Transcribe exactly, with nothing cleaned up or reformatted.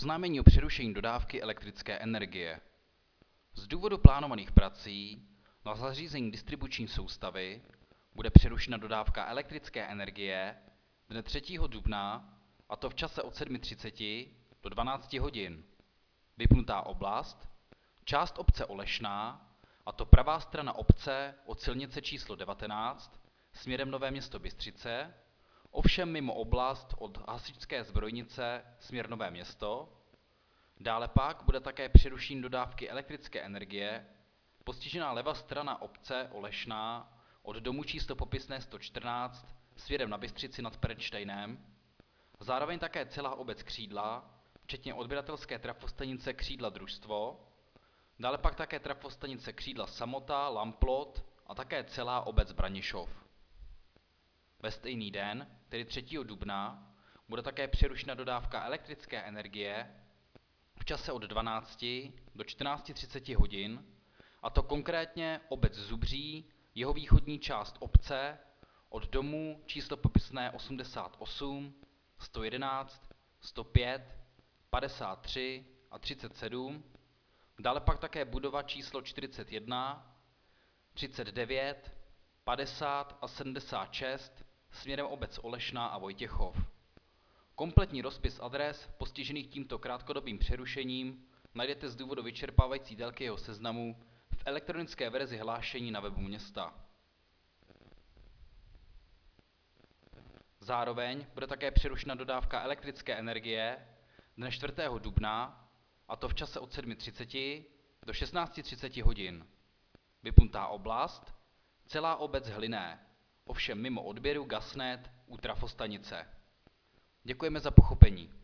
Oznámení o přerušení dodávky elektrické energie. Z důvodu plánovaných prací na zařízení distribuční soustavy bude přerušena dodávka elektrické energie dne třetího dubna, a to v čase od sedmi třicet do dvanácti hodin. Vypnutá oblast, část obce Olešná, a to pravá strana obce od silnice číslo devatenáct směrem Nové Město Bystřice, ovšem mimo oblast od hasičské zbrojnice směr Nové Město. Dále pak bude také přerušení dodávky elektrické energie postižená levá strana obce Olešná od domu číslo popisné sto čtrnáct směrem na Bystřici nad Pernštejnem. Zároveň také celá obec Křídla, včetně odběratelské trafostanice Křídla družstvo. Dále pak také trafostanice Křídla Samota, Lamplot a také celá obec Branišov. Ve stejný den, tedy třetího dubna, bude také přerušena dodávka elektrické energie v čase od dvanácti do čtrnácti třiceti hodin, a to konkrétně obec Zubří, jeho východní část obce, od domů číslo popisné osmdesát osm, sto jedenáct, sto pět, padesát tři a třicet sedm, dále pak také budova číslo čtyřicet jedna, třicet devět, padesát a sedmdesát šest směrem obec Olešná a Vojtěchov. Kompletní rozpis adres postižených tímto krátkodobým přerušením najdete z důvodu vyčerpávající délky jeho seznamu v elektronické verzi hlášení na webu města. Zároveň bude také přerušena dodávka elektrické energie dne čtvrtého dubna, a to v čase od sedmi třicet do šestnácti třiceti hodin. Vypnutá oblast, celá obec Hlinné, ovšem mimo odběru GasNet u trafostanice. Děkujeme za pochopení.